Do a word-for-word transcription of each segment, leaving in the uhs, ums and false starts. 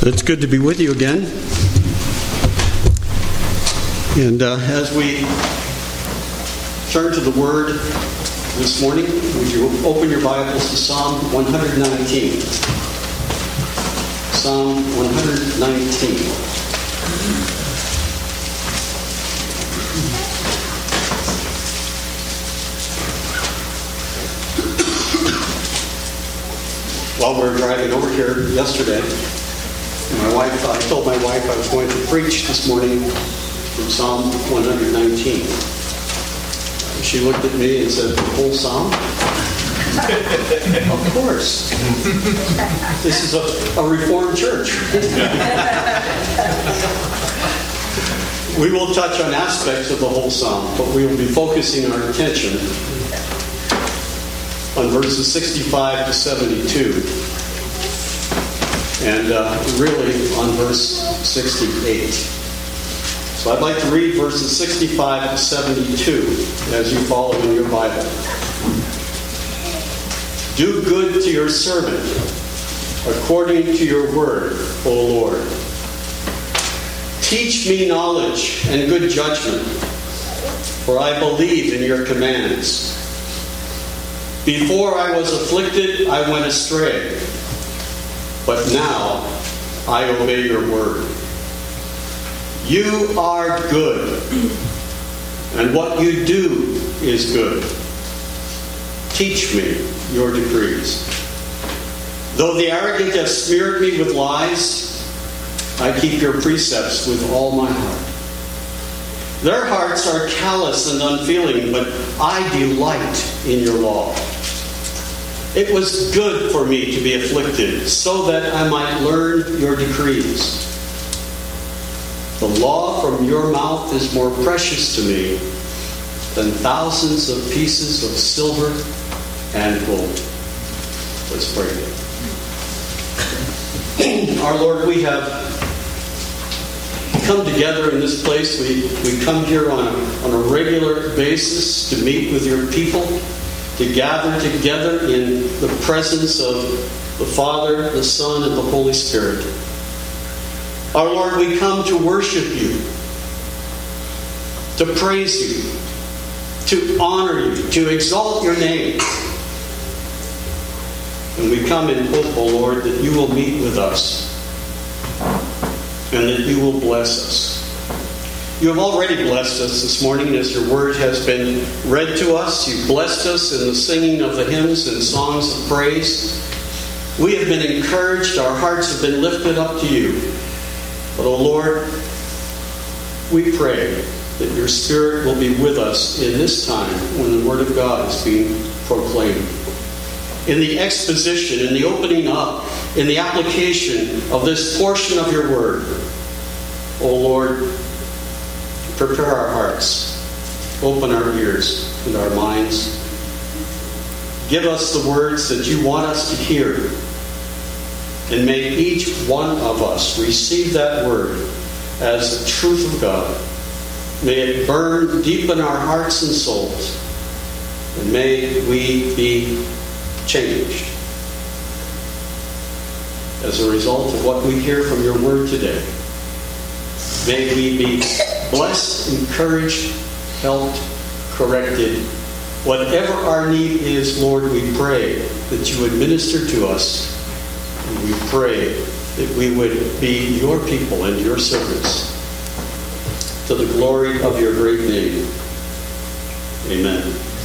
It's good to be with you again. And uh, as we turn to the Word this morning, would you open your Bibles to Psalm one nineteen? Psalm one nineteen. While we were driving over here yesterday, my wife, I told my wife I was going to preach this morning from Psalm one nineteen. She looked at me and said, "The whole Psalm?" Of course. This is a, a Reformed church. We will touch on aspects of the whole Psalm, but we will be focusing our attention on verses sixty-five to seventy-two, and uh, really on verse sixty-eight. So I'd like to read verses sixty-five to seventy-two as you follow in your Bible. Do good to your servant, according to your word, O Lord. Teach me knowledge and good judgment, for I believe in your commands. Before I was afflicted, I went astray, but now I obey your word. You are good, and what you do is good. Teach me your decrees. Though the arrogant have smeared me with lies, I keep your precepts with all my heart. Their hearts are callous and unfeeling, but I delight in your law. It was good for me to be afflicted, so that I might learn your decrees. The law from your mouth is more precious to me than thousands of pieces of silver and gold. Let's pray. Our Lord, we have come together in this place. We, we come here on a, on a regular basis to meet with your people, to gather together in the presence of the Father, the Son, and the Holy Spirit. Our Lord, we come to worship you, to praise you, to honor you, to exalt your name. And we come in hope, O Lord, that you will meet with us and that you will bless us. You have already blessed us this morning as your word has been read to us. You've blessed us in the singing of the hymns and songs of praise. We have been encouraged. Our hearts have been lifted up to you. But, O Lord, we pray that your Spirit will be with us in this time when the Word of God is being proclaimed. In the exposition, in the opening up, in the application of this portion of your Word, O Lord, prepare our hearts, open our ears and our minds. Give us the words that you want us to hear. And may each one of us receive that word as the truth of God. May it burn deep in our hearts and souls. And may we be changed as a result of what we hear from your word today. May we be blessed, encouraged, helped, corrected. Whatever our need is, Lord, we pray that you would minister to us. And we pray that we would be your people and your servants to the glory of your great name. Amen.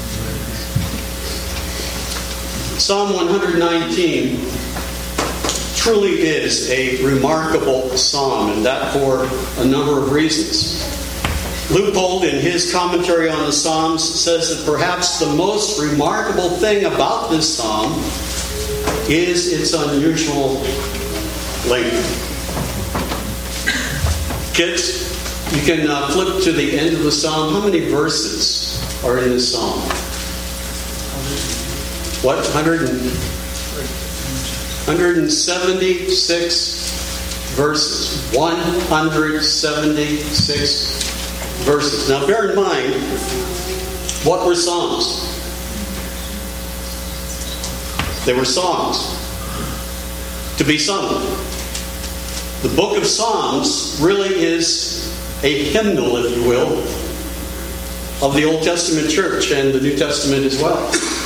Psalm one nineteen truly is a remarkable psalm, and that for a number of reasons. Leupold, in his commentary on the Psalms, says that perhaps the most remarkable thing about this psalm is its unusual length. Kids, you can uh, flip to the end of the psalm. How many verses are in this psalm? What? one hundred and, one hundred seventy-six verses. one hundred seventy-six verses. Now bear in mind, what were psalms? They were songs to be sung. The book of Psalms really is a hymnal, if you will, of the Old Testament church and the New Testament as well.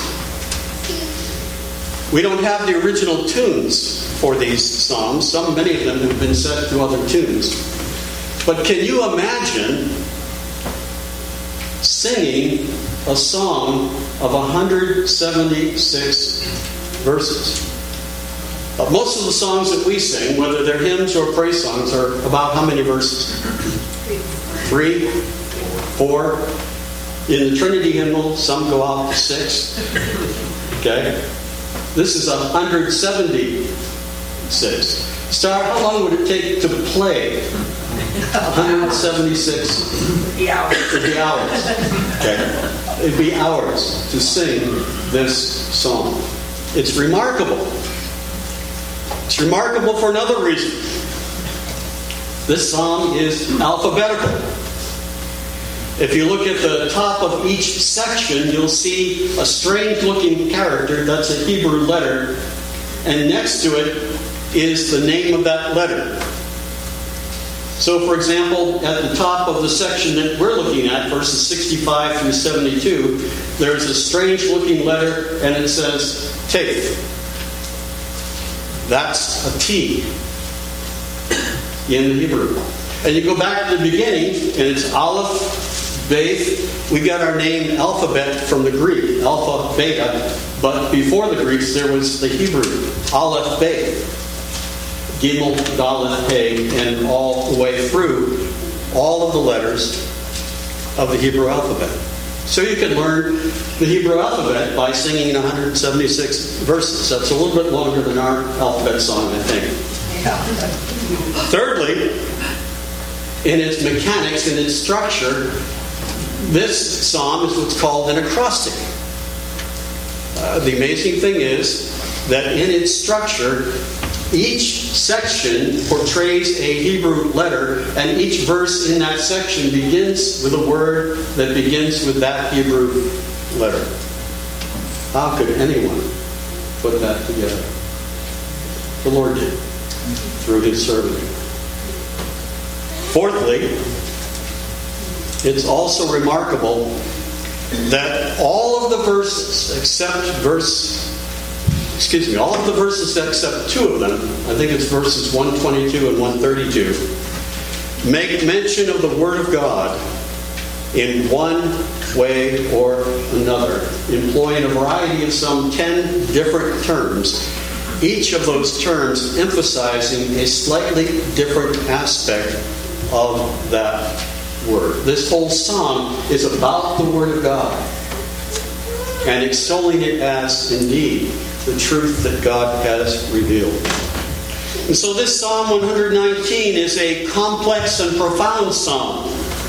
We don't have the original tunes for these psalms. Some, many of them have been set to other tunes. But can you imagine singing a song of one hundred seventy-six verses? Uh, most of the songs that we sing, whether they're hymns or praise songs, are about how many verses? Three? Four? In the Trinity hymnal, some go out to six. Okay? This is one hundred seventy-six. Star, how long would it take to play one hundred seventy-six? The hours. It'd be hours. Okay. It'd be hours to sing this song. It's remarkable. It's remarkable for another reason. This psalm is alphabetical. If you look at the top of each section, you'll see a strange-looking character. That's a Hebrew letter. And next to it is the name of that letter. So, for example, at the top of the section that we're looking at, verses sixty-five through seventy-two, there's a strange-looking letter, and it says, Teth. That's a T in the Hebrew. And you go back to the beginning, and it's Aleph, Beth. We got our name alphabet from the Greek, Alpha, Beta. But before the Greeks, there was the Hebrew, Aleph, Beth. Gimel, Dalet, He, and all the way through all of the letters of the Hebrew alphabet. So you can learn the Hebrew alphabet by singing one hundred seventy-six verses. That's a little bit longer than our alphabet song, I think. Yeah. Thirdly, in its mechanics, in its structure, this psalm is what's called an acrostic. Uh, the amazing thing is that in its structure, each section portrays a Hebrew letter, and each verse in that section begins with a word that begins with that Hebrew letter. How could anyone put that together? The Lord did, through His servant. Fourthly, it's also remarkable that all of the verses, except verse Excuse me, all of the verses except two of them, I think it's verses one twenty-two and one thirty-two, make mention of the Word of God in one way or another, employing a variety of some ten different terms, each of those terms emphasizing a slightly different aspect of that Word. This whole psalm is about the Word of God and extolling it as, indeed, the truth that God has revealed. And so this Psalm one nineteen is a complex and profound psalm.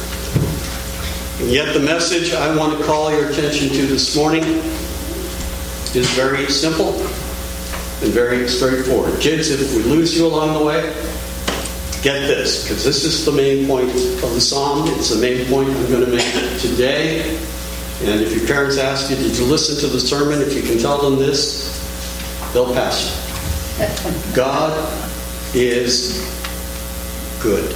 And yet the message I want to call your attention to this morning is very simple and very straightforward. Kids, if we lose you along the way, get this, because this is the main point of the psalm. It's the main point I'm going to make today. And if your parents ask you, did you listen to the sermon? If you can tell them this, they'll pass you. God is good.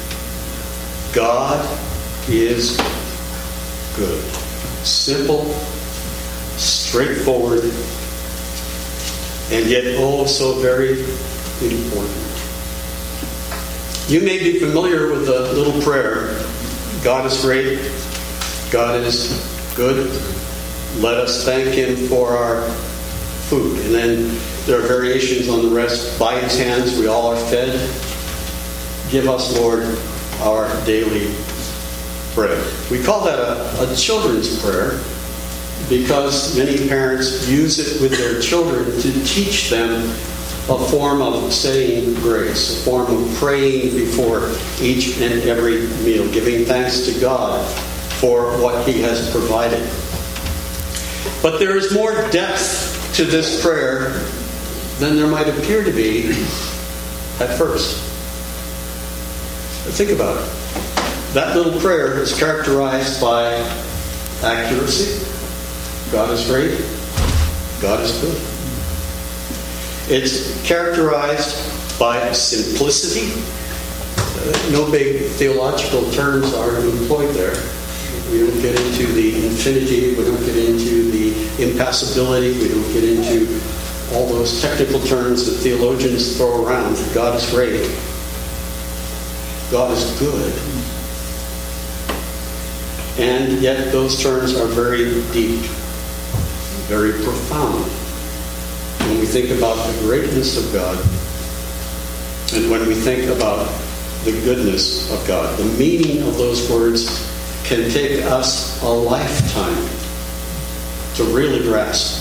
God is good. Simple, straightforward, and yet oh so very important. You may be familiar with the little prayer, God is great, God is good, let us thank Him for our food. And then there are variations on the rest. By His hands we all are fed. Give us, Lord, our daily bread. We call that a, a children's prayer because many parents use it with their children to teach them a form of saying grace, a form of praying before each and every meal, giving thanks to God for what He has provided. But there is more depth to this prayer than there might appear to be at first. But think about it. That little prayer is characterized by accuracy. God is great. God is good. It's characterized by simplicity. Uh, no big theological terms are employed there. We don't get into the infinity, we don't get into the impassibility, we don't get into all those technical terms that theologians throw around. God is great. God is good. And yet those terms are very deep, very profound. When we think about the greatness of God, and when we think about the goodness of God, the meaning of those words can take us a lifetime to really grasp.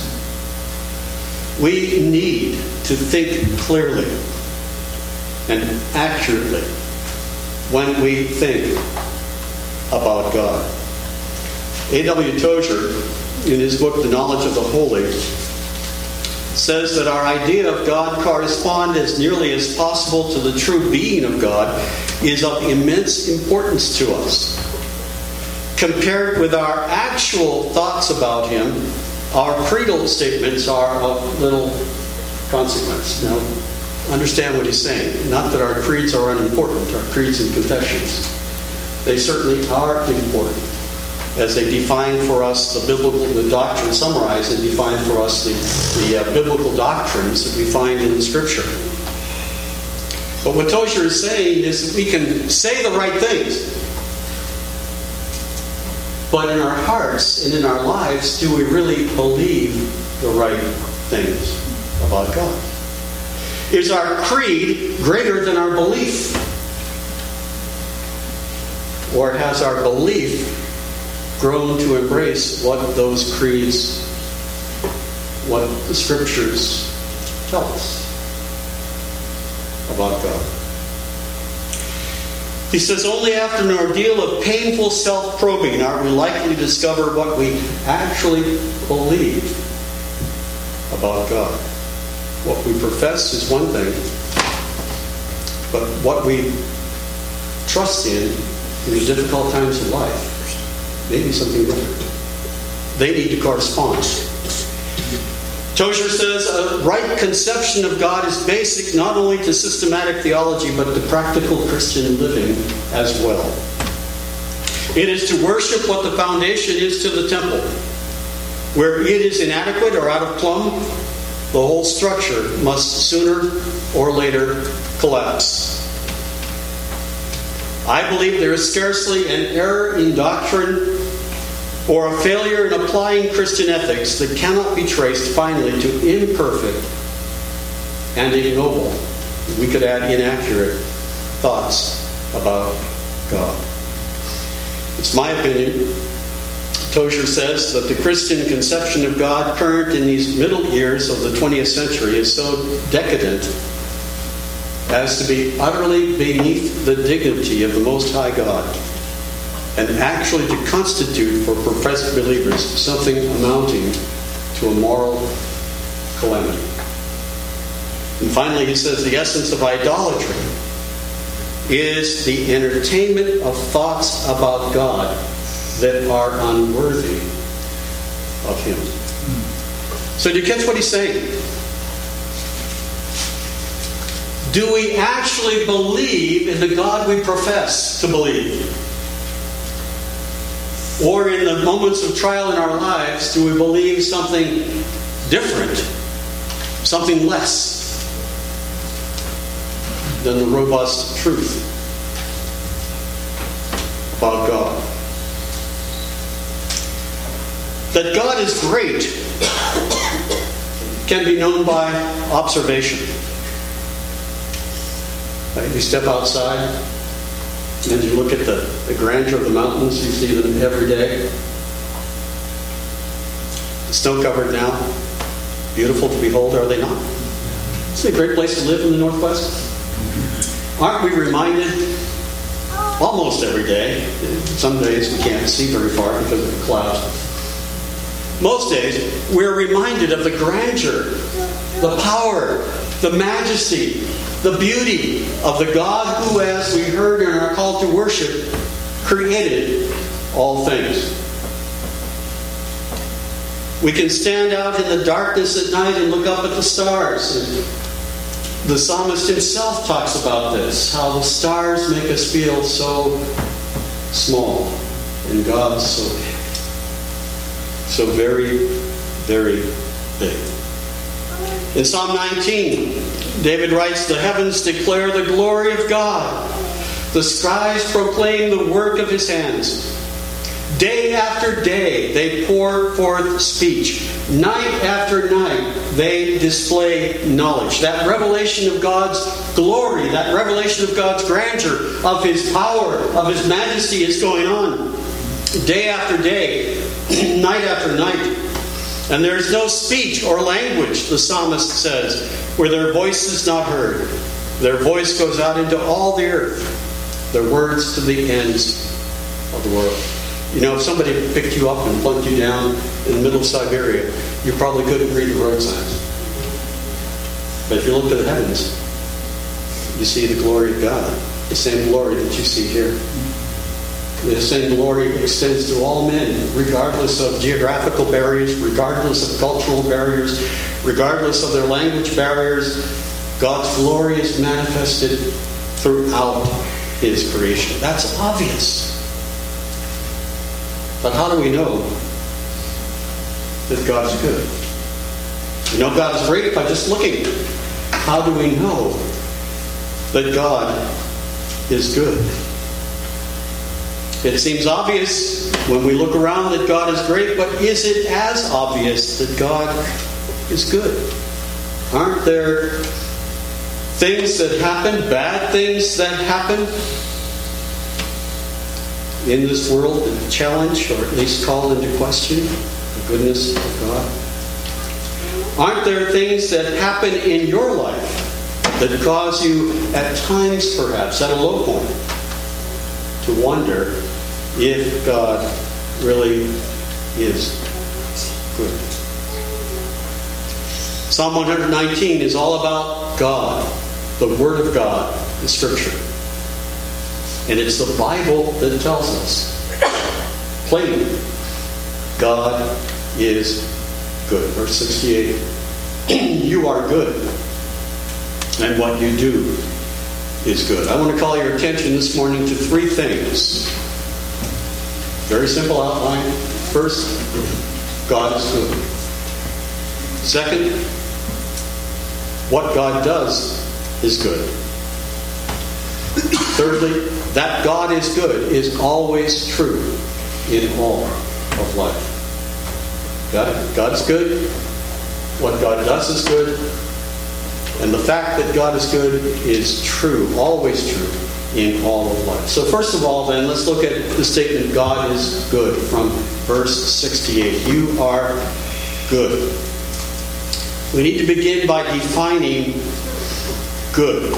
We need to think clearly and accurately when we think about God. A W Tozer, in his book, The Knowledge of the Holy, says that our idea of God correspond as nearly as possible to the true being of God is of immense importance to us. Compared with our actual thoughts about Him, our creedal statements are of little consequence. Now, understand what he's saying. Not that our creeds are unimportant, our creeds and confessions. They certainly are important, as they define for us the biblical, the doctrine, summarize and define for us the, the uh, biblical doctrines that we find in the Scripture. But what Tozer is saying is that we can say the right things, but in our hearts and in our lives, do we really believe the right things about God? Is our creed greater than our belief? Or has our belief grown to embrace what those creeds, what the Scriptures tell us about God? He says, only after an ordeal of painful self-probing are we likely to discover what we actually believe about God. What we profess is one thing, but what we trust in in the difficult times of life may be something different. They need to correspond. Tozer says a right conception of God is basic not only to systematic theology but to practical Christian living as well. It is to worship what the foundation is to the temple. Where it is inadequate or out of plumb, the whole structure must sooner or later collapse. I believe there is scarcely an error in doctrine or a failure in applying Christian ethics that cannot be traced finally to imperfect and ignoble, we could add inaccurate, thoughts about God. It's my opinion, Tozer says, that the Christian conception of God current in these middle years of the twentieth century is so decadent as to be utterly beneath the dignity of the Most High God, and actually to constitute for professed believers something amounting to a moral calamity. And finally, he says the essence of idolatry is the entertainment of thoughts about God that are unworthy of Him. So do you catch what he's saying? Do we actually believe in the God we profess to believe? Or in the moments of trial in our lives, do we believe something different, something less than the robust truth about God? That God is great can be known by observation. Right? You step outside and you look at the, the grandeur of the mountains, you see them every day. Snow-covered now, beautiful to behold, are they not? Isn't it a great place to live in the Northwest? Aren't we reminded almost every day? Some days we can't see very far because of the clouds. Most days we're reminded of the grandeur, the power, the majesty, the beauty of the God who, as we heard in our call to worship, created all things. We can stand out in the darkness at night and look up at the stars and The psalmist himself talks about this, how the stars make us feel so small, and God so big. So very, very big. In Psalm nineteen, David writes, "The heavens declare the glory of God. The skies proclaim the work of his hands. Day after day they pour forth speech. Night after night they display knowledge." That revelation of God's glory, that revelation of God's grandeur, of his power, of his majesty is going on. Day after day, night after night. And there is no speech or language, the psalmist says, where their voice is not heard. Their voice goes out into all the earth, their words to the ends of the world. You know, if somebody picked you up and plunked you down in the middle of Siberia, you probably couldn't read the road signs. But if you look to the heavens, you see the glory of God, the same glory that you see here. The same glory extends to all men, regardless of geographical barriers, regardless of cultural barriers, regardless of their language barriers. God's glory is manifested throughout his creation. That's obvious. But how do we know that God is good? We know God is great by just looking. How do we know that God is good? It seems obvious when we look around that God is great, but is it as obvious that God is good? Aren't there things that happen, bad things that happen in this world that challenge, or at least call into question, the goodness of God? Aren't there things that happen in your life that cause you, at times perhaps, at a low point, to wonder if God really is good? Psalm one nineteen is all about God, the Word of God, the Scripture. And it's the Bible that tells us plainly, God is good. Verse sixty-eight, you are good, and what you do is good. I want to call your attention this morning to three things. Very simple outline. First, God is good. Second, what God does is good. Thirdly, that God is good is always true in all of life. God, God's good. What God does is good. And the fact that God is good is true, always true, in all of life. So first of all, then, let's look at the statement, God is good, from verse sixty-eight. You are good. We need to begin by defining good.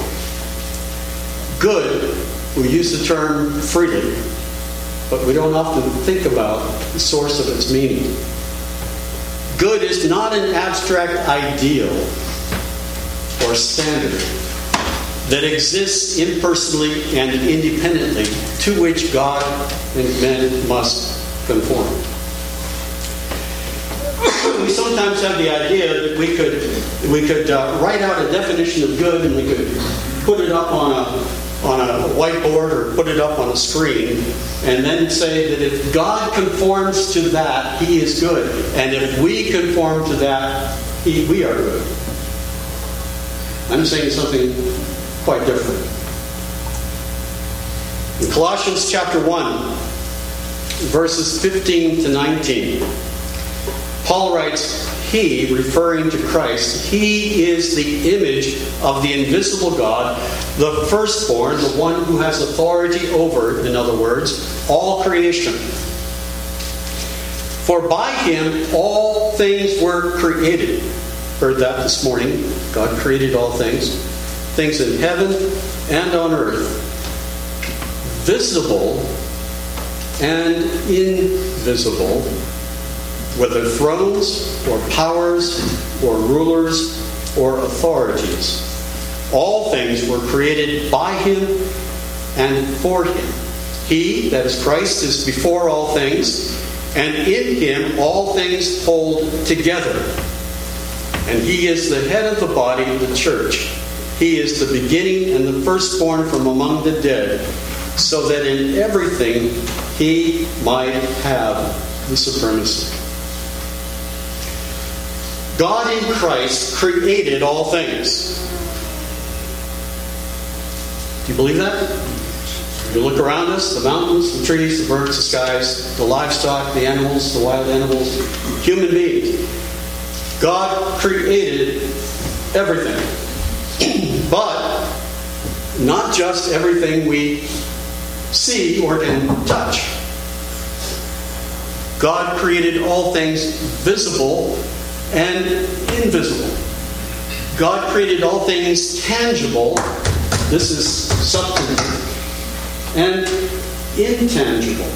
Good, we use the term freely, but we don't often think about the source of its meaning. Good is not an abstract ideal or standard that exists impersonally and independently, to which God and men must conform. We sometimes have the idea that we could we could uh, write out a definition of good, and we could put it up on a on a whiteboard or put it up on a screen, and then say that if God conforms to that, He is good, and if we conform to that, he, we are good. I'm saying something quite different. In Colossians chapter one, verses fifteen to nineteen, Paul writes, He, referring to Christ, He is the image of the invisible God, the firstborn, the one who has authority over, in other words, all creation. For by Him all things were created. Heard that this morning. God created all things. Things in heaven and on earth. Visible and invisible. Whether thrones or powers or rulers or authorities. All things were created by Him and for Him. He, that is Christ, is before all things, and in Him all things hold together. And He is the head of the body, the church. He is the beginning and the firstborn from among the dead, so that in everything he might have the supremacy. God in Christ created all things. Do you believe that? You look around us, the mountains, the trees, the birds, the skies, the livestock, the animals, the wild animals, human beings. God created everything. But not just everything we see or can touch. God created all things visible and invisible. God created all things tangible. This is substantive. And intangible.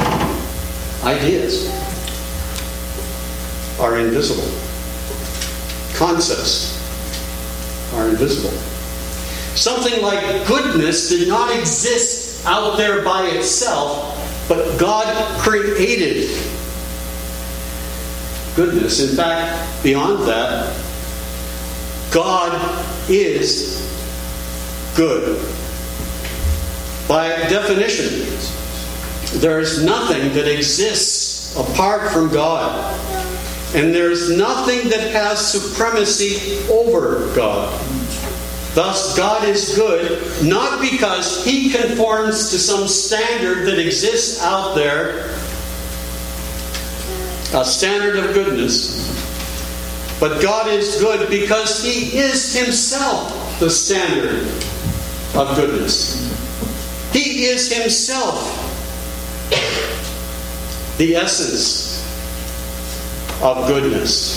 Ideas are invisible. Concepts are invisible. Something like goodness did not exist out there by itself, but God created goodness. In fact, beyond that, God is good. By definition, there is nothing that exists apart from God. And there is nothing that has supremacy over God. Thus, God is good, not because He conforms to some standard that exists out there, a standard of goodness. But God is good because He is Himself the standard of goodness. He is Himself the essence of goodness.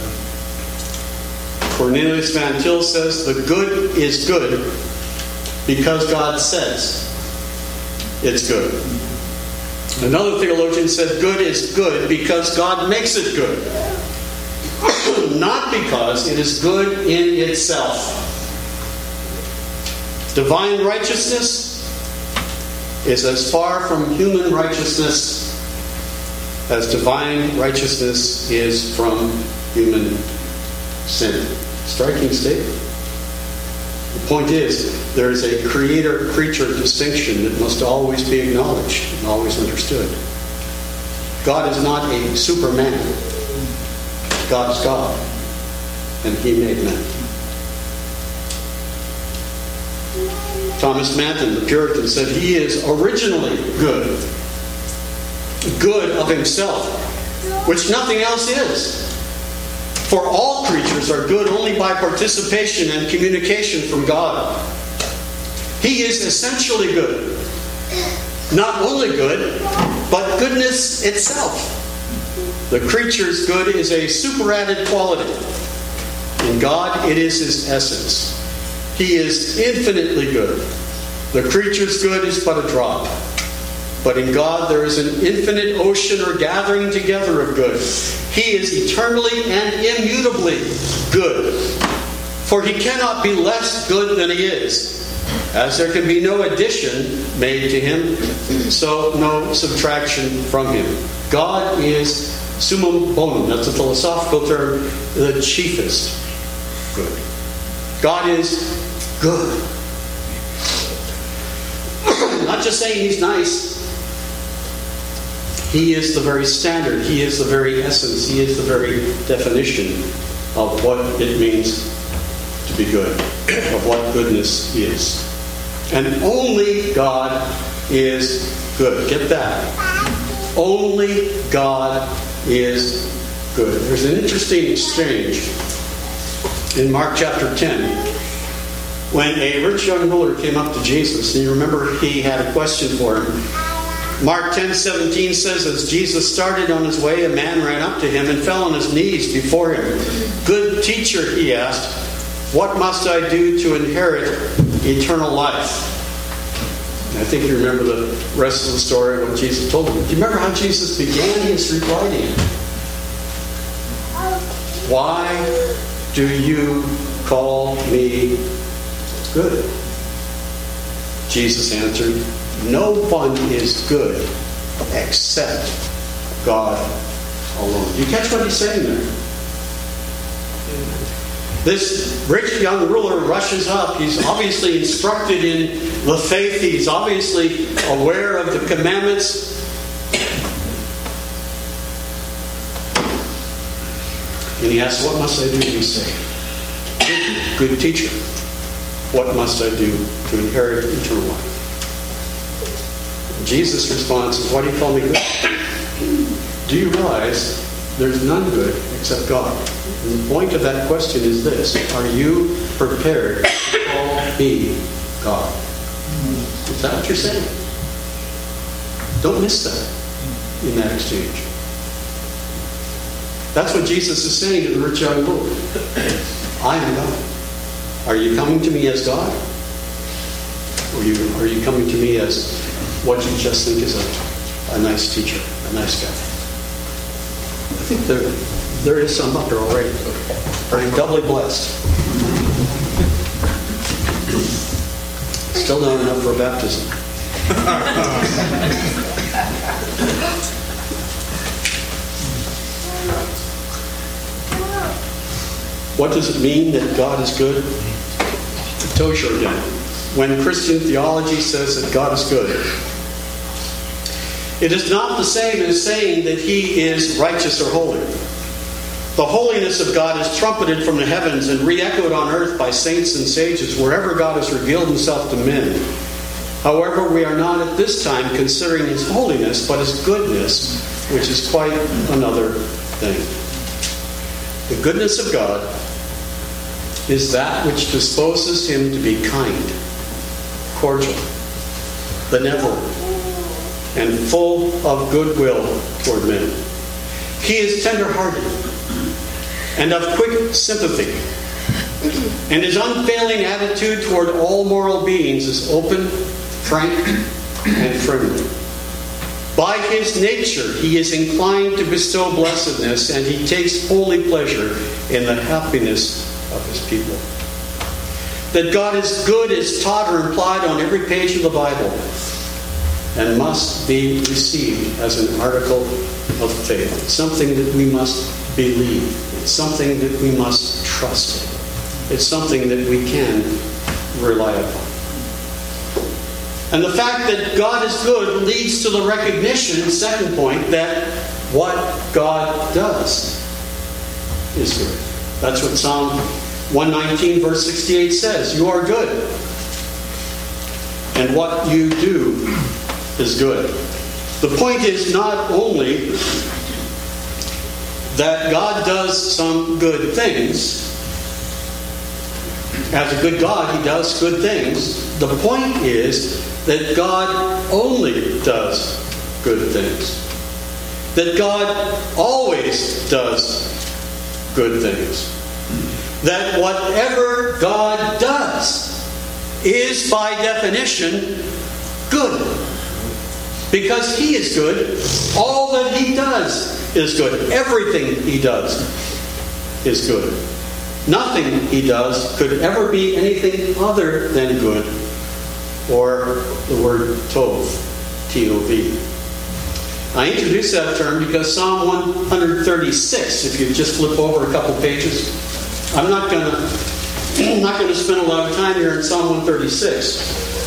Cornelius Van Til says, the good is good because God says it's good. Another theologian said, good is good because God makes it good. Not because it is good in itself. Divine righteousness is as far from human righteousness as divine righteousness is from human sin. Striking statement. The point is, there is a creator-creature distinction that must always be acknowledged and always understood. God is not a superman. God is God, and He made men. Thomas Manton, the Puritan, said He is originally good. Good of Himself, which nothing else is. For all creatures are good only by participation and communication from God. He is essentially good. Not only good, but goodness itself. The creature's good is a superadded quality. In God, it is His essence. He is infinitely good. The creature's good is but a drop. But in God there is an infinite ocean or gathering together of good. He is eternally and immutably good. For He cannot be less good than He is. As there can be no addition made to Him, so no subtraction from Him. God is summum bonum. That's a philosophical term. The chiefest good. God is good. Not just saying He's nice. He is the very standard. He is the very essence. He is the very definition of what it means to be good, of what goodness is. And only God is good. Get that? Only God is good. There's an interesting exchange in Mark chapter ten when a rich young ruler came up to Jesus. And you remember he had a question for him. Mark ten seventeen says, as Jesus started on His way, a man ran up to Him and fell on his knees before Him. Good teacher, he asked, what must I do to inherit eternal life? And I think you remember the rest of the story of what Jesus told him. Do you remember how Jesus began his reply to him? Why do you call me good? Jesus answered, no one is good except God alone. Do you catch what He's saying there? This rich young ruler rushes up. He's obviously instructed in the faith. He's obviously aware of the commandments. And he asks, what must I do to be saved? Good, good teacher, what must I do to inherit eternal life? Jesus' response is, why do you call me good? Do you realize there's none good except God? And the point of that question is this: are you prepared to call me God? Is that what you're saying? Don't miss that in that exchange. That's what Jesus is saying to the rich young ruler. I am God. Are you coming to me as God? Or are you, are you coming to me as what you just think is a, a nice teacher, a nice guy? I think there, there is some up there already. I'm doubly blessed. Still not enough for baptism. What does it mean that God is good? Tosher again. When Christian theology says that God is good, it is not the same as saying that He is righteous or holy. The holiness of God is trumpeted from the heavens and re-echoed on earth by saints and sages wherever God has revealed Himself to men. However, we are not at this time considering His holiness, but His goodness, which is quite another thing. The goodness of God is that which disposes Him to be kind, cordial, benevolent, and full of goodwill toward men. He is tender-hearted and of quick sympathy, and His unfailing attitude toward all moral beings is open, frank, and friendly. By His nature, He is inclined to bestow blessedness, and He takes holy pleasure in the happiness of His people. That God is good is taught or implied on every page of the Bible and must be received as an article of faith. It's something that we must believe. It's something that we must trust in. It's something that we can rely upon. And the fact that God is good leads to the recognition, second point, that what God does is good. That's what Psalm one nineteen verse sixty-eight says. You are good. And what you do is good. The point is not only that God does some good things. As a good God, He does good things. The point is that God only does good things. That God always does good things. That whatever God does is by definition good. Because He is good, all that He does is good. Everything He does is good. Nothing He does could ever be anything other than good, or the word tov, T O V. I introduce that term because Psalm one thirty-six, if you just flip over a couple pages, I'm not going to I'm not going to spend a lot of time here in Psalm one thirty-six.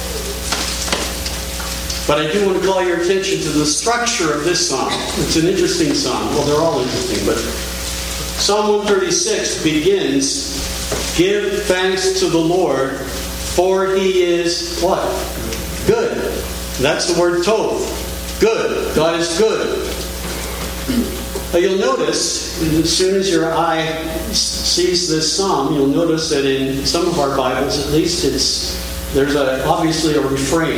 But I do want to call your attention to the structure of this psalm. It's an interesting psalm. Well, they're all interesting, but Psalm one thirty-six begins, give thanks to the Lord, for He is what? Good. That's the word tov. Good. God is good. Now you'll notice, as soon as your eye sees this psalm, you'll notice that in some of our Bibles, at least, it's there's a, obviously a refrain.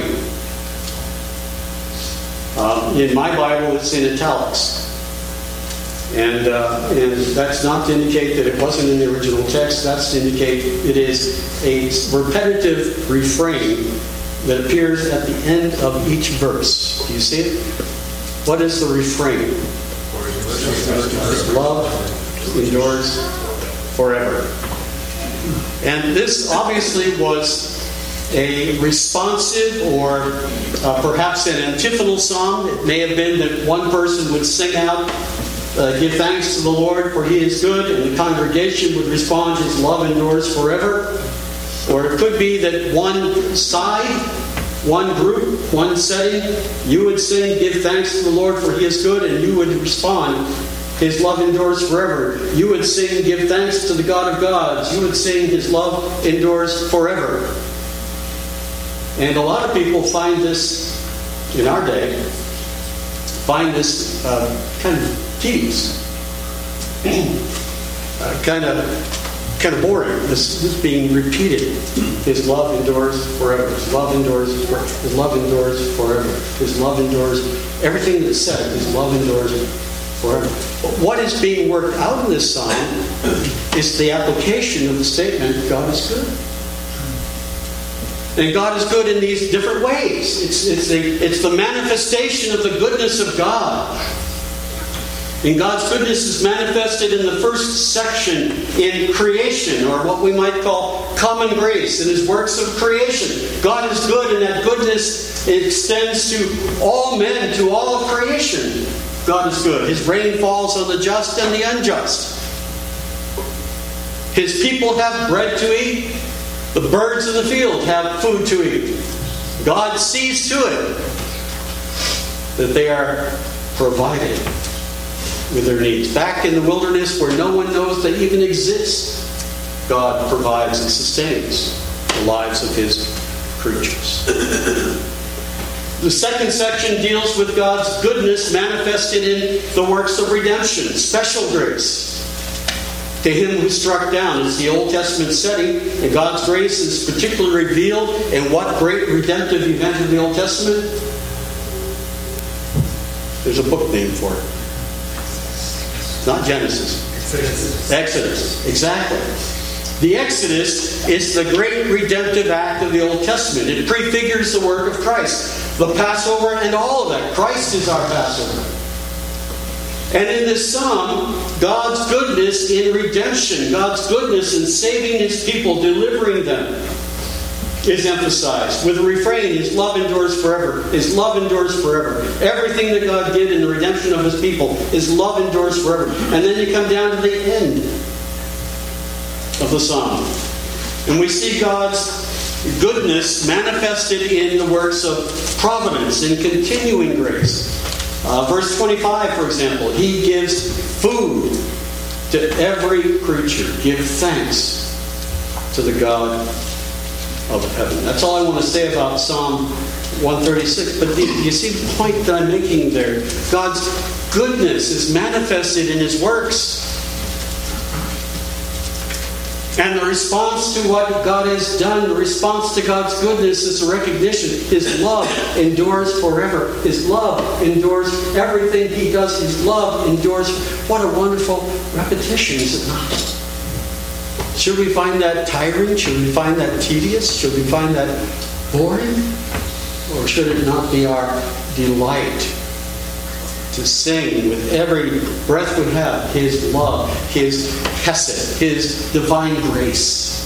Uh, in my Bible, it's in italics. And, uh, and that's not to indicate that it wasn't in the original text. That's to indicate it is a repetitive refrain that appears at the end of each verse. Do you see it? What is the refrain? Love endures forever. And this obviously was a responsive or uh, perhaps an antiphonal psalm. It may have been that one person would sing out uh, give thanks to the Lord, for he is good, and the congregation would respond, his love endures forever. Or it could be that one side, one group, one setting, you would sing, give thanks to the Lord, for he is good, and you would respond, his love endures forever. You would sing, give thanks to the God of gods. You would sing, his love endures forever. And a lot of people find this, in our day, find this uh, kind of tedious. uh, kind of kind of boring. This, this being repeated. His love endures forever. His love endures forever. His love endures forever. His love endures. Everything that's said, his love endures forever. But what is being worked out in this psalm is the application of the statement, God is good. And God is good in these different ways. It's, it's, the, it's the manifestation of the goodness of God. And God's goodness is manifested in the first section in creation, or what we might call common grace, in his works of creation. God is good, and that goodness extends to all men, to all of creation. God is good. His rain falls on the just and the unjust. His people have bread to eat. The birds in the field have food to eat. God sees to it that they are provided with their needs. Back in the wilderness where no one knows they even exist, God provides and sustains the lives of his creatures. The second section deals with God's goodness manifested in the works of redemption, special grace. To him who struck down is the Old Testament setting, and God's grace is particularly revealed in what great redemptive event in the Old Testament? There's a book name for it. It's not Genesis. Exodus. Exodus, exactly. The Exodus is the great redemptive act of the Old Testament. It prefigures the work of Christ, the Passover and all of that. Christ is our Passover. And in this psalm, God's goodness in redemption, God's goodness in saving his people, delivering them, is emphasized. With the refrain, his love endures forever. His love endures forever. Everything that God did in the redemption of his people, his love endures forever. And then you come down to the end of the psalm, and we see God's goodness manifested in the works of providence and continuing grace. Uh, verse twenty-five, for example, he gives food to every creature. Give thanks to the God of heaven. That's all I want to say about Psalm one thirty-six. But you see the point that I'm making there. God's goodness is manifested in his works. And the response to what God has done, the response to God's goodness is a recognition. His love endures forever. His love endures everything he does. His love endures. What a wonderful repetition, is it not? Should we find that tiring? Should we find that tedious? Should we find that boring? Or should it not be our delight to sing with every breath we have his love, his chesed, his divine grace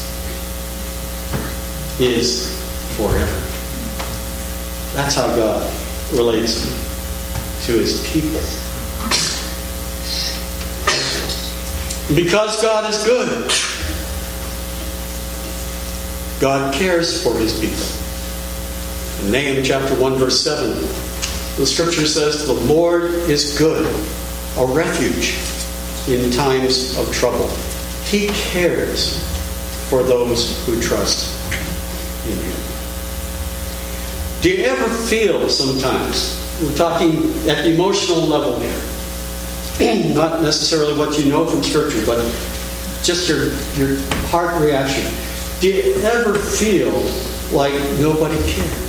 is forever. That's how God relates to his people. Because God is good, God cares for his people. In Nahum chapter one, verse seven, the scripture says, the Lord is good, a refuge in times of trouble. He cares for those who trust in him. Do you ever feel sometimes, we're talking at the emotional level here, not necessarily what you know from scripture, but just your, your heart reaction. Do you ever feel like nobody cares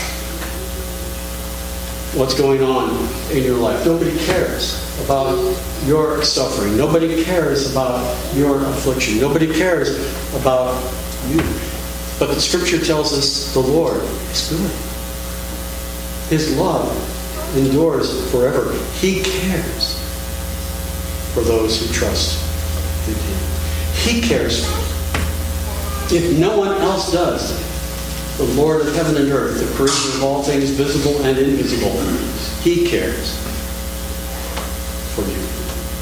what's going on in your life? Nobody cares about your suffering. Nobody cares about your affliction. Nobody cares about you. But the scripture tells us the Lord is good. His love endures forever. He cares for those who trust in him. He cares for them. If no one else does, the Lord of heaven and earth, the creator of all things visible and invisible, he cares for you.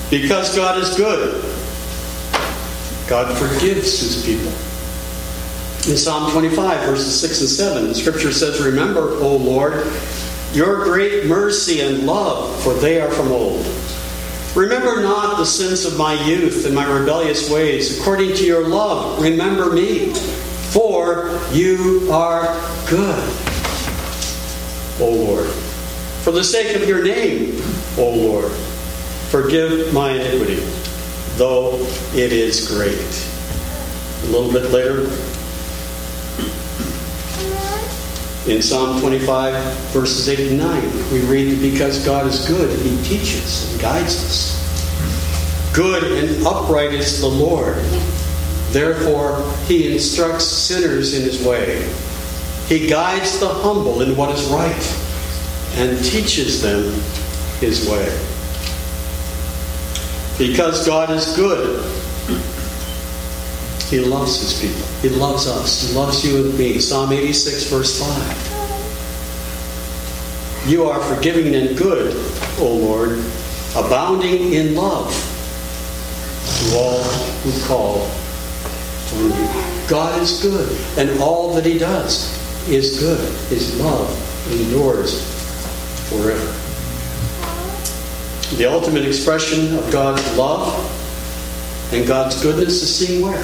Because God is good, God forgives his people. In Psalm twenty-five, verses six and seven, the scripture says, "Remember, O Lord, your great mercy and love, for they are from old. Remember not the sins of my youth and my rebellious ways. According to your love, remember me, for you are good, O Lord. For the sake of your name, O Lord, forgive my iniquity, though it is great." A little bit later, in Psalm twenty-five, verses eight and nine, we read that because God is good, he teaches and guides us. Good and upright is the Lord. Therefore, he instructs sinners in his way. He guides the humble in what is right and teaches them his way. Because God is good, he loves his people. He loves us. He loves you and me. Psalm eighty-six, verse five. "You are forgiving and good, O Lord, abounding in love to all who call on you." God is good, and all that he does is good. His love endures forever. The ultimate expression of God's love and God's goodness is seen where?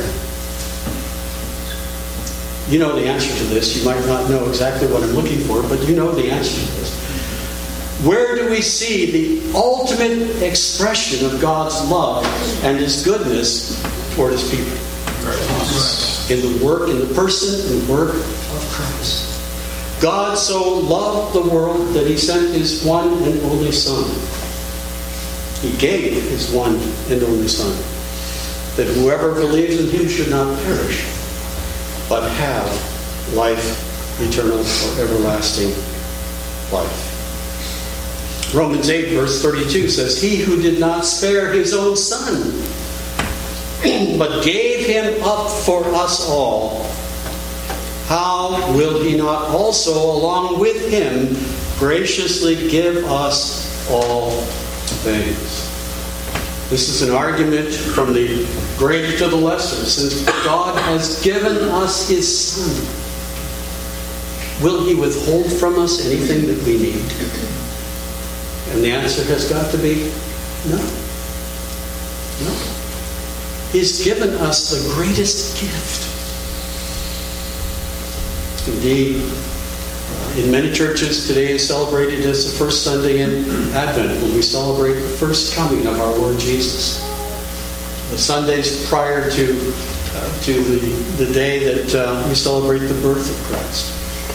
You know the answer to this. You might not know exactly what I'm looking for, but you know the answer to this. Where do we see the ultimate expression of God's love and his goodness toward his people? In the work, in the person and work of Christ. God so loved the world that he sent his one and only Son. He gave his one and only Son, that whoever believes in him should not perish, but have life eternal or everlasting life. Romans eight, verse thirty-two says, "He who did not spare his own Son, but gave him up for us all, how will he not also, along with him, graciously give us all things?" This is an argument from the greater to the lesser. Since God has given us his Son, will he withhold from us anything that we need? And the answer has got to be no. No. He's given us the greatest gift. Indeed, in many churches today is celebrated as the first Sunday in Advent, when we celebrate the first coming of our Lord Jesus. The Sundays prior to uh, to the, the day that uh, we celebrate the birth of Christ.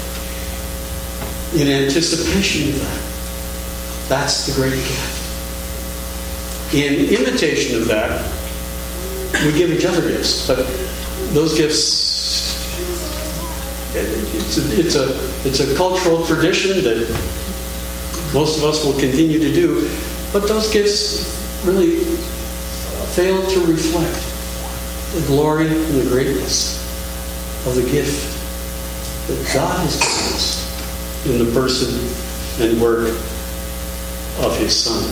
In anticipation of that. That's the great gift. In imitation of that, we give each other gifts, but those gifts, it's a, it's a, it's a cultural tradition that most of us will continue to do, but those gifts really fail to reflect the glory and the greatness of the gift that God has given us in the person and work of his Son.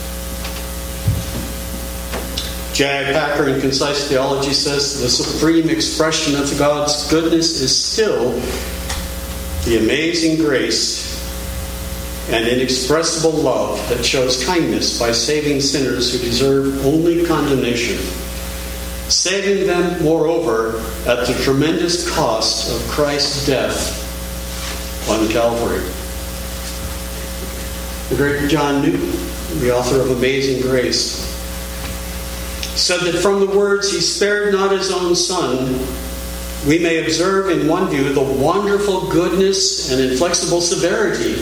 J I Packer in Concise Theology says the supreme expression of God's goodness is still the amazing grace and inexpressible love that shows kindness by saving sinners who deserve only condemnation, saving them, moreover, at the tremendous cost of Christ's death on Calvary. The great John Newton, the author of Amazing Grace, said that from the words, "He spared not his own Son," we may observe in one view the wonderful goodness and inflexible severity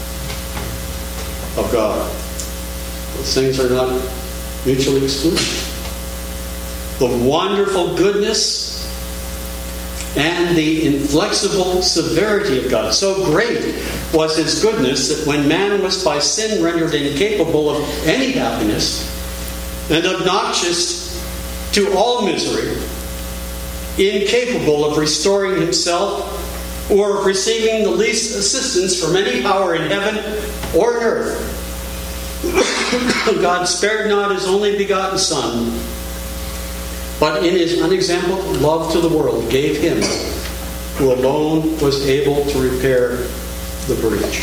of God. Those things are not mutually exclusive. The wonderful goodness and the inflexible severity of God. So great was his goodness that when man was by sin rendered incapable of any happiness and obnoxious to all misery, incapable of restoring himself or of receiving the least assistance from any power in heaven or in earth, God spared not his only begotten Son, but in his unexampled love to the world gave him, who alone was able to repair the breach.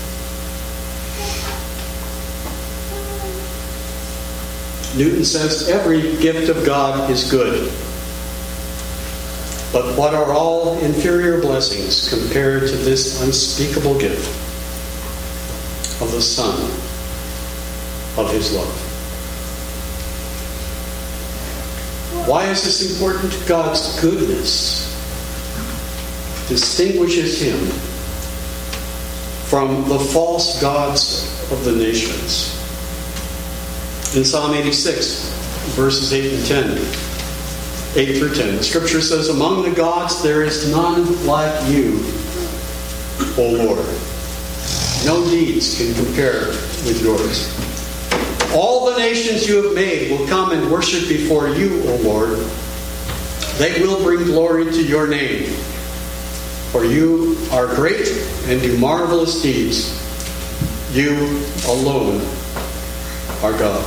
Newton says every gift of God is good. But what are all inferior blessings compared to this unspeakable gift of the Son of his love? Why is this important? God's goodness distinguishes him from the false gods of the nations. In Psalm eighty-six, verses eight and ten, eight through ten, the scripture says, "Among the gods there is none like you, O Lord. No deeds can compare with yours. All the nations you have made will come and worship before you, O Lord. They will bring glory to your name. For you are great and do marvelous deeds. You alone are God."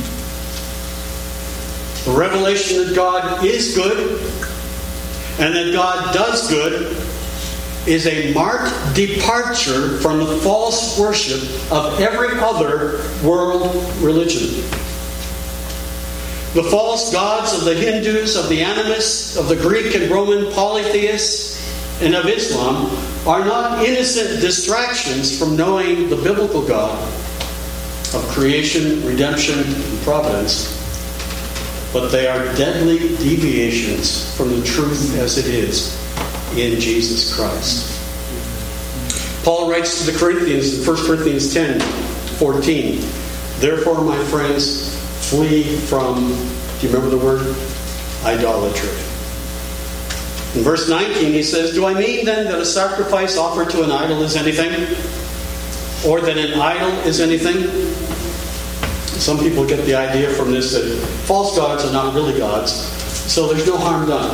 The revelation that God is good and that God does good is a marked departure from the false worship of every other world religion. The false gods of the Hindus, of the animists, of the Greek and Roman polytheists, and of Islam are not innocent distractions from knowing the biblical God of creation, redemption, and providence, but they are deadly deviations from the truth as it is in Jesus Christ. Paul writes to the Corinthians in First Corinthians ten fourteen, "Therefore, my friends, flee from," do you remember the word? Idolatry. In verse nineteen, he says, "Do I mean then that a sacrifice offered to an idol is anything? Or that an idol is anything?" Some people get the idea from this that false gods are not really gods, so there's no harm done.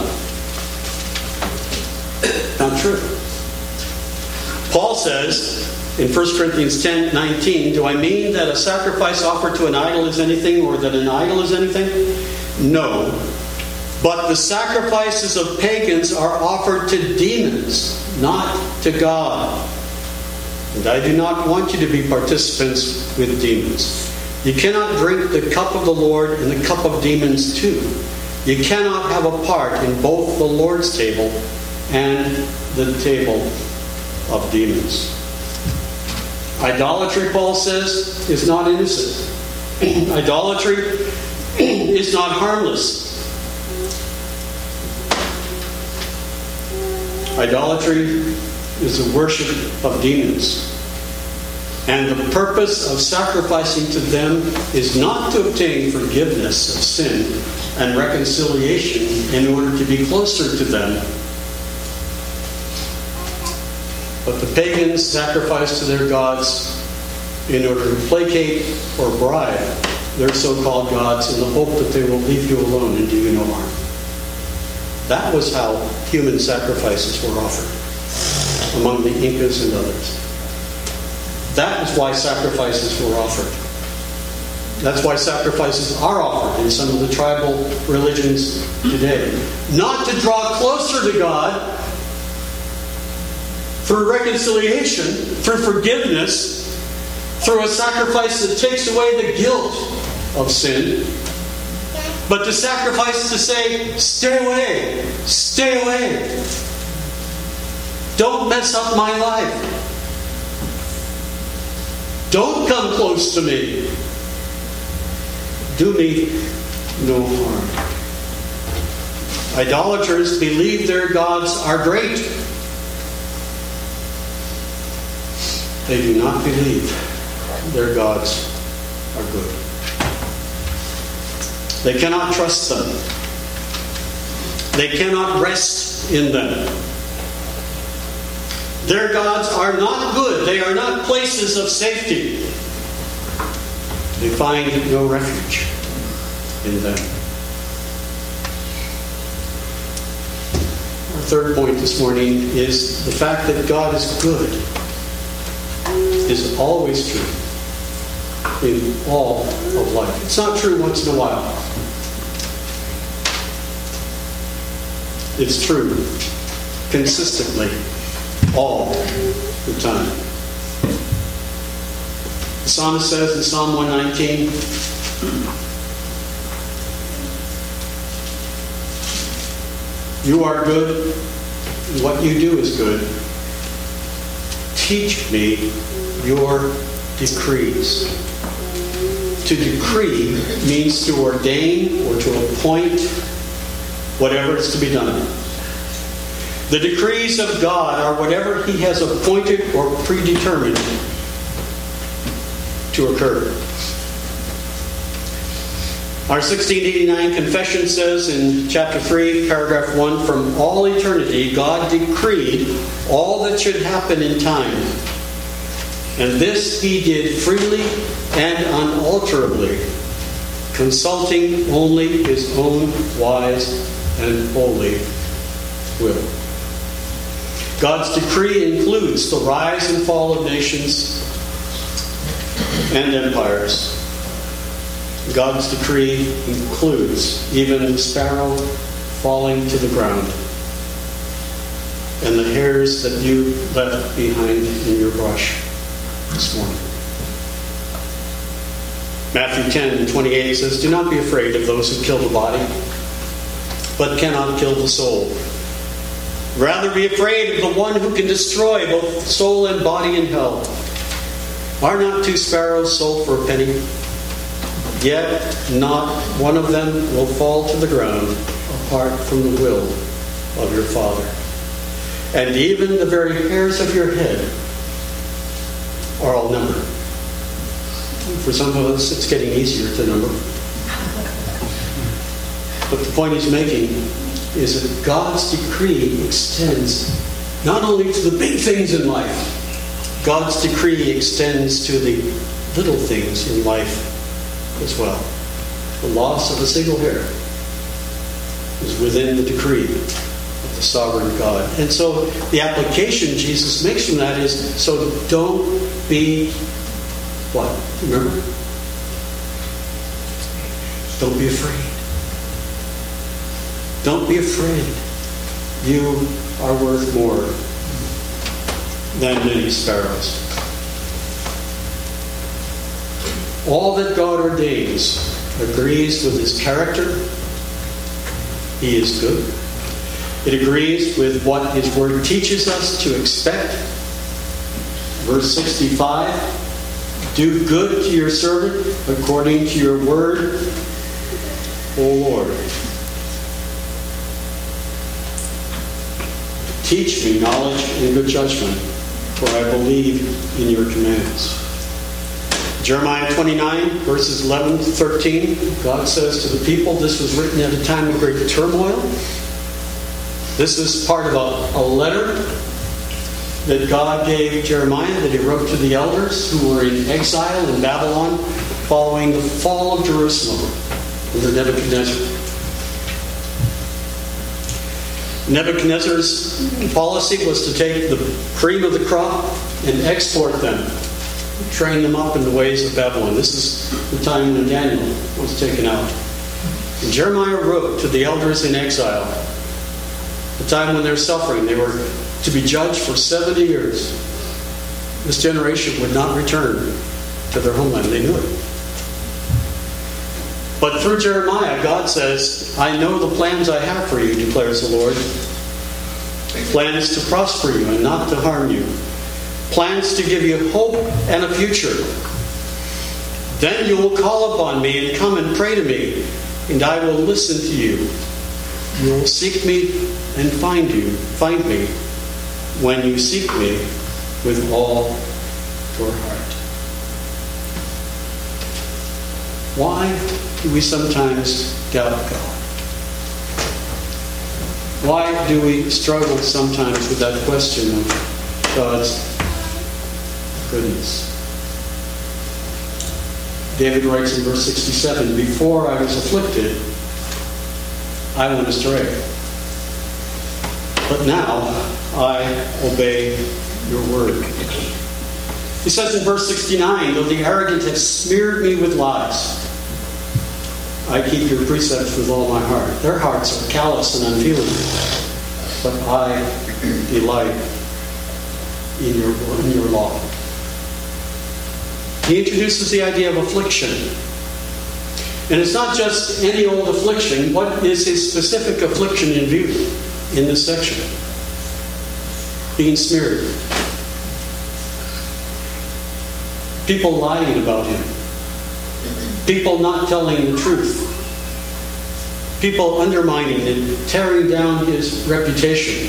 Not true. Paul says in First Corinthians ten nineteen, "Do I mean that a sacrifice offered to an idol is anything, or that an idol is anything? No. But the sacrifices of pagans are offered to demons, not to God. And I do not want you to be participants with demons. You cannot drink the cup of the Lord and the cup of demons too. You cannot have a part in both the Lord's table and the table of demons." Idolatry, Paul says, is not innocent. Idolatry is not harmless. Idolatry is the worship of demons. And the purpose of sacrificing to them is not to obtain forgiveness of sin and reconciliation in order to be closer to them. But the pagans sacrifice to their gods in order to placate or bribe their so-called gods in the hope that they will leave you alone and do you no harm. That was how human sacrifices were offered among the Incas and others. That is why sacrifices were offered. That's why sacrifices are offered in some of the tribal religions today. Not to draw closer to God through reconciliation, through forgiveness, through a sacrifice that takes away the guilt of sin, but to sacrifice to say, "Stay away, stay away. Don't mess up my life. Don't come close to me. Do me no harm." Idolaters believe their gods are great. They do not believe their gods are good. They cannot trust them. They cannot rest in them. Their gods are not good. They are not places of safety. They find no refuge in them. Our third point this morning is the fact that God is good is always true. in all of life. It's not true once in a while. It's true consistently all the time. The psalmist says in Psalm one nineteen, "You are good, and what you do is good. Teach me your decrees." To decree means to ordain or to appoint whatever is to be done. The decrees of God are whatever He has appointed or predetermined to occur. Our sixteen eighty-nine confession says in chapter three, paragraph one, "From all eternity, God decreed all that should happen in time. And this He did freely and unalterably, consulting only His own wise and holy will." God's decree includes the rise and fall of nations and empires. God's decree includes even the sparrow falling to the ground and the hairs that you left behind in your brush this morning. Matthew ten twenty-eight says, "Do not be afraid of those who kill the body, but cannot kill the soul. Rather be afraid of the one who can destroy both soul and body in hell. Are not two sparrows sold for a penny? Yet not one of them will fall to the ground apart from the will of your Father. And even the very hairs of your head are all numbered." For some of us, it's getting easier to number. But the point he's making is that God's decree extends not only to the big things in life, God's decree extends to the little things in life as well. The loss of a single hair is within the decree of the sovereign God. And so the application Jesus makes from that is, so don't be what? Remember? Don't be afraid. Don't be afraid. You are worth more than many sparrows. All that God ordains agrees with His character. He is good. It agrees with what His Word teaches us to expect. Verse sixty-five, "Do good to your servant according to your word, O Lord. Teach me knowledge and good judgment, for I believe in your commands." Jeremiah twenty-nine, verses eleven to thirteen, God says to the people, this was written at a time of great turmoil. This is part of a, a letter that God gave Jeremiah, that He wrote to the elders who were in exile in Babylon following the fall of Jerusalem under Nebuchadnezzar. Nebuchadnezzar's policy was to take the cream of the crop and export them, train them up in the ways of Babylon. This is the time when Daniel was taken out. And Jeremiah wrote to the elders in exile, the time when they're suffering. They were to be judged for seventy years. This generation would not return to their homeland. They knew it. But through Jeremiah, God says, "I know the plans I have for you, declares the Lord. Plans to prosper you and not to harm you. Plans to give you hope and a future. Then you will call upon me and come and pray to me, and I will listen to you. You will seek me and find you, find me, when you seek me with all your heart." Why do we sometimes doubt God? Why do we struggle sometimes with that question of God's goodness? David writes in verse sixty-seven, "Before I was afflicted, I went astray. But now I obey your word." He says in verse sixty-nine, though the arrogant have smeared me with lies, I keep your precepts with all my heart. Their hearts are callous and unfeeling, but I delight in your, in your law. He introduces the idea of affliction. And it's not just any old affliction. What is his specific affliction in view in this section? Being smeared. People lying about him. People not telling the truth. People undermining and tearing down his reputation.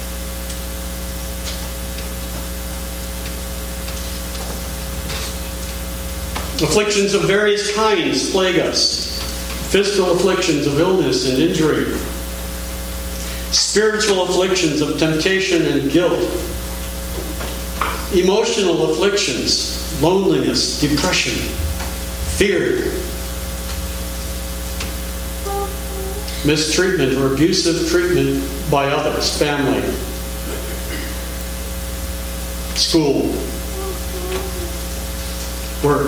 Afflictions of various kinds plague us. Physical afflictions of illness and injury. Spiritual afflictions of temptation and guilt. Emotional afflictions, loneliness, depression, fear. Mistreatment or abusive treatment by others, family, school, work.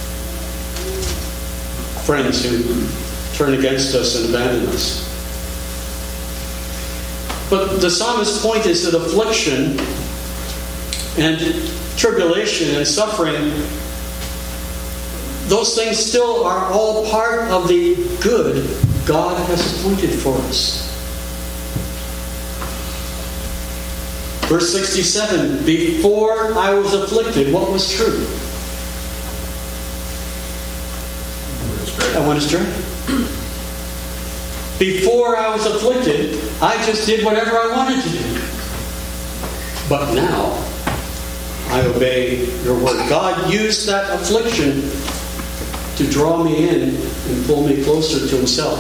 Friends who turn against us and abandon us. But the psalmist's point is that affliction and tribulation and suffering, those things still are all part of the good God has appointed for us. Verse sixty-seven, before I was afflicted, what was true? I went astray. Before I was afflicted, I just did whatever I wanted to do. But now, I obey your word. God used that affliction to draw me in and pull me closer to himself.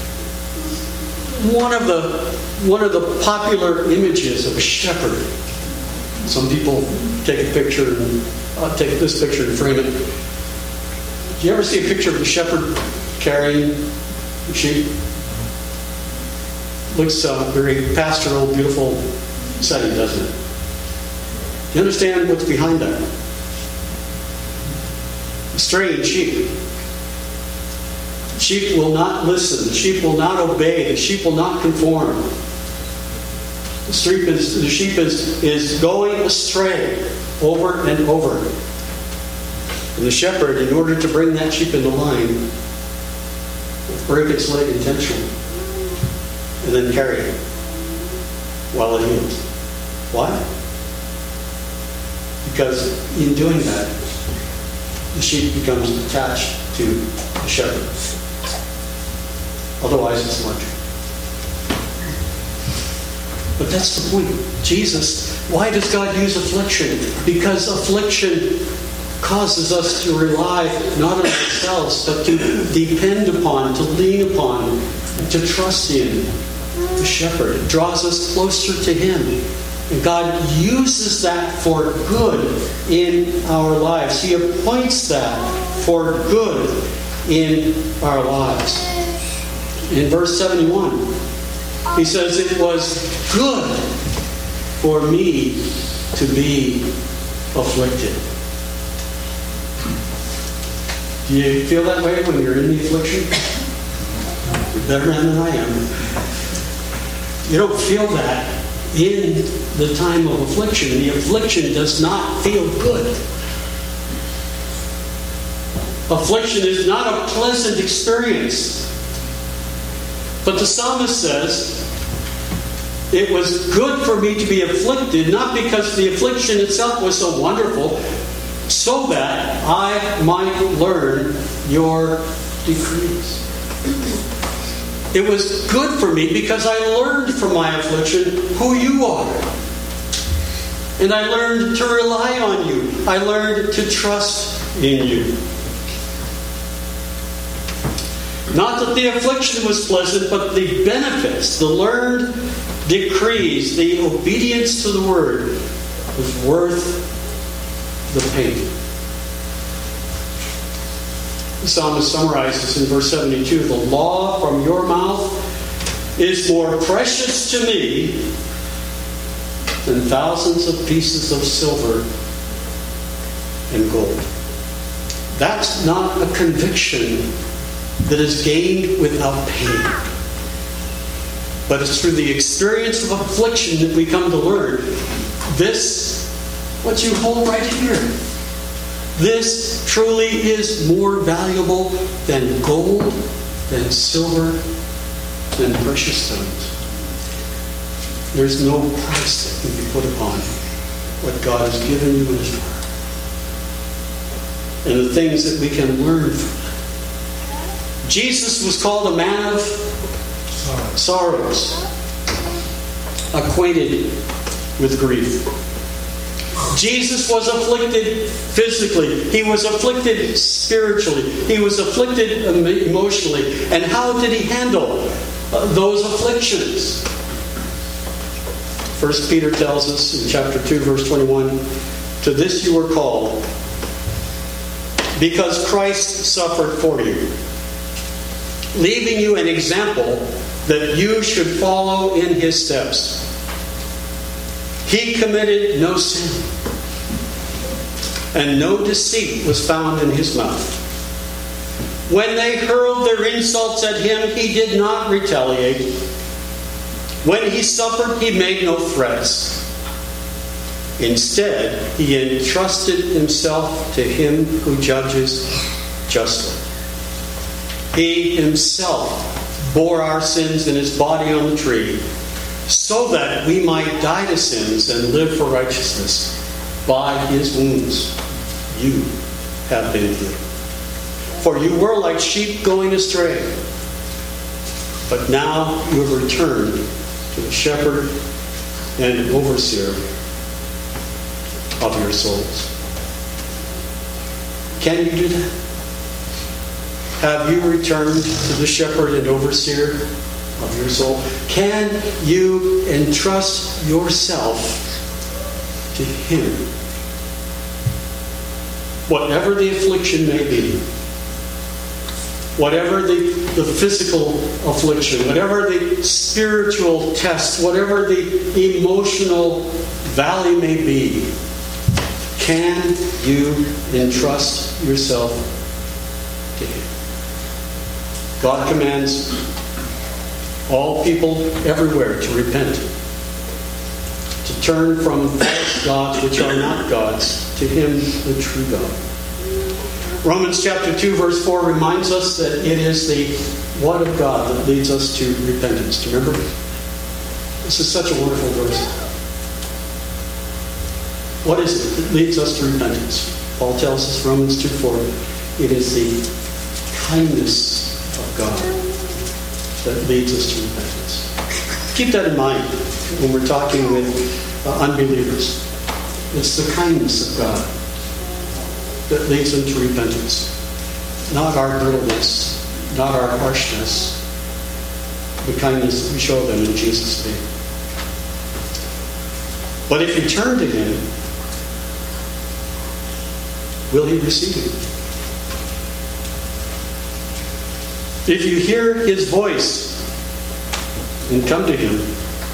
One of the one of the popular images of a shepherd. Some people take a picture and I'll take this picture and frame it. Do you ever see a picture of a shepherd carrying a sheep? Looks uh, very pastoral, beautiful setting, doesn't it? Do you understand what's behind that? Straying sheep. Sheep will not listen. The sheep will not obey. The sheep will not conform. The sheep is, the sheep is, is going astray over and over. And the shepherd, in order to bring that sheep into line, will break its leg intentionally and then carry it while it heals. Why? Because in doing that, the sheep becomes attached to the shepherd. Otherwise, it's not true. But that's the point. Jesus, why does God use affliction? Because affliction causes us to rely not on ourselves, but to depend upon, to lean upon, to trust in the shepherd. It draws us closer to him. And God uses that for good in our lives. He appoints that for good in our lives. In verse seventy-one, he says, it was good for me to be afflicted. Do you feel that way when you're in the affliction? You're better than I am. You don't feel that in the time of affliction. The affliction does not feel good. Affliction is not a pleasant experience. But the psalmist says, it was good for me to be afflicted, not because the affliction itself was so wonderful, so that I might learn your decrees. It was good for me because I learned from my affliction who you are. And I learned to rely on you. I learned to trust in you. Not that the affliction was pleasant, but the benefits, the learned decrees, the obedience to the word was worth the pain. The psalmist summarizes in verse seventy-two, the law from your mouth is more precious to me than thousands of pieces of silver and gold. That's not a conviction that is gained without pain. But it's through the experience of affliction that we come to learn this, what you hold right here. This truly is more valuable than gold, than silver, than precious stones. There's no price that can be put upon what God has given you in His Word. And the things that we can learn from that. Jesus was called a man of sorrows, acquainted with grief. Jesus was afflicted physically. He was afflicted spiritually. He was afflicted emotionally. And how did He handle those afflictions? First Peter tells us in chapter two, verse twenty-one, to this you were called, because Christ suffered for you, leaving you an example that you should follow in His steps. He committed no sin, and no deceit was found in His mouth. When they hurled their insults at Him, He did not retaliate. When He suffered, He made no threats. Instead, He entrusted Himself to Him who judges justly. He Himself bore our sins in His body on the tree, so that we might die to sins and live for righteousness. By His wounds you have been healed. For you were like sheep going astray, but now you have returned to the shepherd and overseer of your souls. Can you do that? Have you returned to the shepherd and overseer of your soul? Can you entrust yourself to Him? Whatever the affliction may be, whatever the, the physical affliction, whatever the spiritual test, whatever the emotional valley may be, can you entrust yourself to Him? God commands all people everywhere to repent, to turn from false gods which are not gods to Him, the true God. Romans chapter two verse four reminds us that it is the Word of God that leads us to repentance. Do you remember? This is such a wonderful verse. What is it that leads us to repentance? Paul tells us, Romans two four, it is the kindness of God that leads us to repentance. Keep that in mind when we're talking with uh, unbelievers. It's the kindness of God that leads them to repentance. Not our brittleness, not our harshness, the kindness that we show them in Jesus' name. But if you turn to Him, will He receive you? If you hear His voice and come to Him,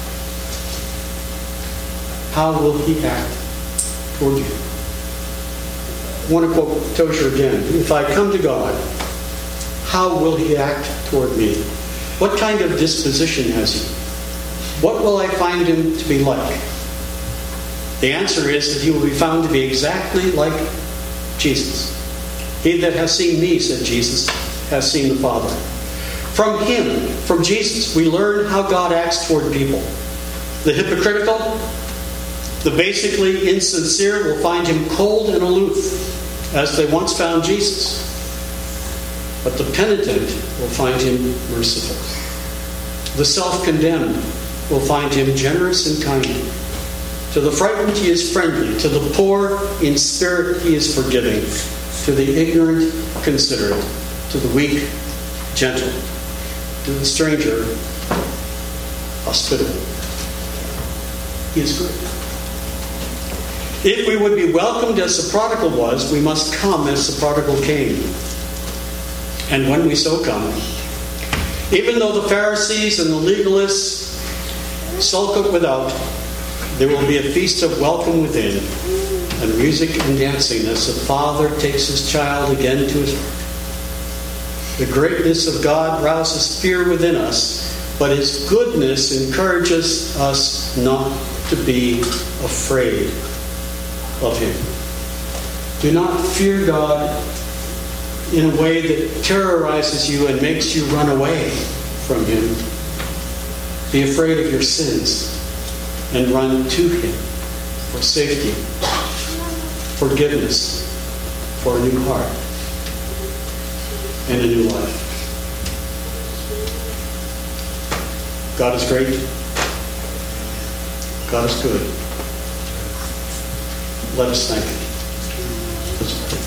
how will He act toward you? I want to quote Tozer again. If I come to God, how will He act toward me? What kind of disposition has He? What will I find Him to be like? The answer is that He will be found to be exactly like Jesus. He that has seen me, said Jesus, has seen the Father. From Him, from Jesus, we learn how God acts toward people. The hypocritical, the basically insincere will find Him cold and aloof, as they once found Jesus. But the penitent will find Him merciful. The self-condemned will find Him generous and kind. To the frightened He is friendly. To the poor in spirit He is forgiving. To the ignorant, considerate. To the weak, gentle. To the stranger, hospitable. He is good. If we would be welcomed as the prodigal was, we must come as the prodigal came. And when we so come, even though the Pharisees and the legalists sulk without, there will be a feast of welcome within, and music and dancing as the Father takes his child again to his heart. The greatness of God rouses fear within us, but his goodness encourages us not to be afraid of him. Do not fear God in a way that terrorizes you and makes you run away from him. Be afraid of your sins and run to him for safety, forgiveness, for a new heart, and a new life. God is great. God is good. Let us thank him. Let's pray.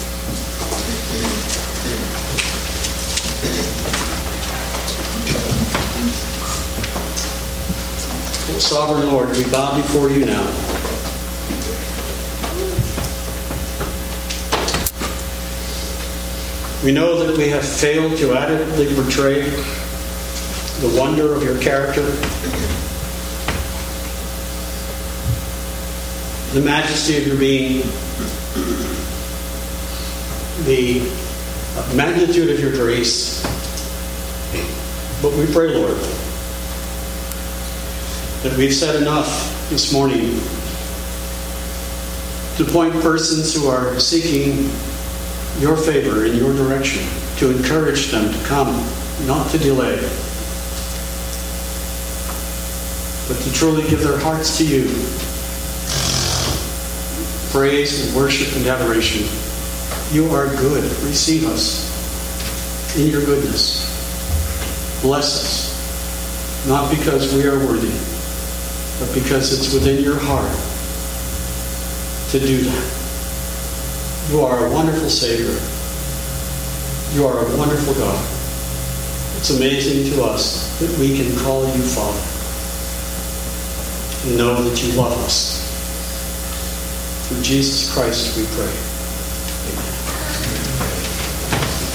Sovereign Lord, we bow before you now. We know that we have failed to adequately portray the wonder of your character, the majesty of your being, the magnitude of your grace. But we pray, Lord, that we've said enough this morning to point persons who are seeking your favor in your direction, to encourage them to come, not to delay, but to truly give their hearts to you. Praise and worship and adoration. You are good. Receive us in your goodness. Bless us, not because we are worthy, but because it's within your heart to do that. You are a wonderful Savior. You are a wonderful God. It's amazing to us that we can call you Father and know that you love us. Through Jesus Christ we pray. Amen.